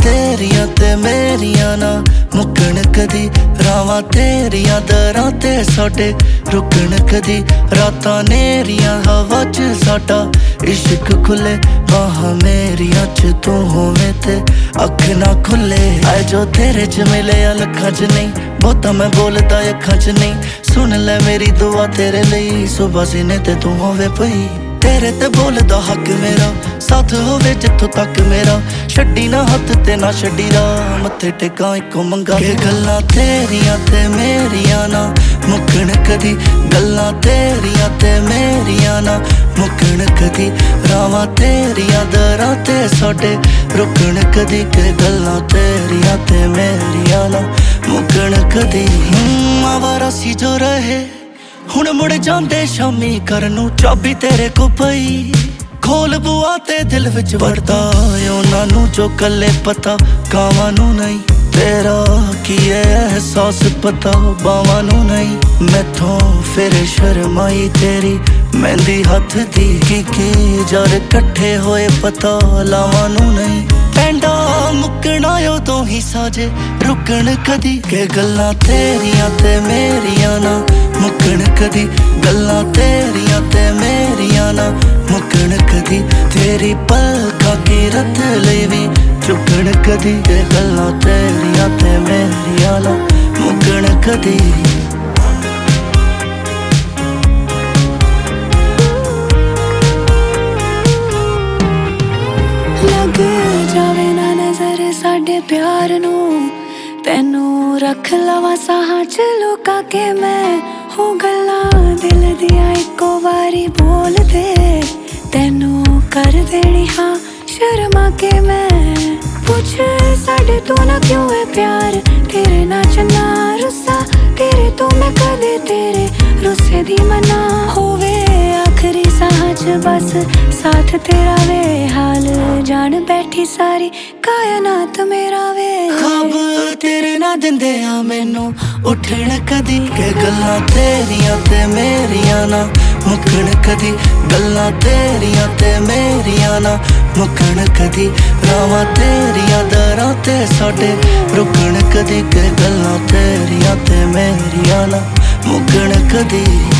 तेरियां ते मेरियां ना मुक्कण कदी, रावां तेरियां दरां ते साडे रुकण कदी। रातां नेरियां हवा च साडा इश्क खुले, बाहां मेरियां च तू होवें ते अख ना खुले। आए जो तेरे च मिले लखां च नहीं, बहुता मैं बोलदा अखां च नहीं। सुन ले मेरी दुआ तेरे लई, सुबह सीने ते तू होवे पई। तेरे ते बोलदा हक मेरा, साथ होवे जिथों तक मेरा। छड्डी ना हत्थ ते ना छड्डी राह, मत्थे टेकां इको मंगा। के गल्लां तेरियां ते मेरियां ना मुक्कण कदी, गल्लां तेरियां ते मेरियां ना मुक्कण कदी। रावां तेरियां दरां ते साडे रुकण कदी, के गल्लां तेरियां ते मेरियां ना मुक्कण कदी। आवारा सी जो रहे हुण मुड़ जांदे शामी घर नूं, चाबी तेरे को पई। खोल बुआ ते दिल विच वड़दा उन्हां नूं जो गल्ले पता कावां नूं नहीं। तेरा की एहसास पता बावां नूं नहीं। मैथों फिर शर्माई तेरी मेहंदी हथ दी, की जर कट्ठे होए पता लावां नूं नहीं। पैंडा मुक्कना उदों ही साजे रुकण कदी, के गल्लां तेरियां ते मेरियां ना मुक्कण कदी। गल्लां तेरियां ते मेरियां ना मुक्कण कदी, तेरी पलकां की रत लई वी चुकण कदी। के गल्लां तेरियां ते मेरियां ना मुक्कण कदी। लग जावे ना नजर साडे प्यार नूं, तैनू रख लवा साहां च लुका के मैं। हो गल्लां दिल दियां इको वारी बोल दे, तैनू कर देनी हाँ शर्मा के मैं। पुछ साडे तो ना क्यों है प्यार, तेरे ना चन्ना रुस्सा, तेरे तो मैं कदे तेरे रुस्से दी मना। होवे आखरी साहां च बस साथ तेरा वे, हाल जान बैठी सारी कायनात मेरा वे। ख्वाब तेरे ना दिंदे आ मैनू उठण कदी, के गल्लां तेरियां ते मेरियां ना मुक्कण कदी। गल्लां तेरियां ते मेरियां ना मुक्कण कदी। रावां तेरियां दरां ते साडे रुकण कदी, के गल्लां तेरियां ते मेरियां ना मुक्कण कदी।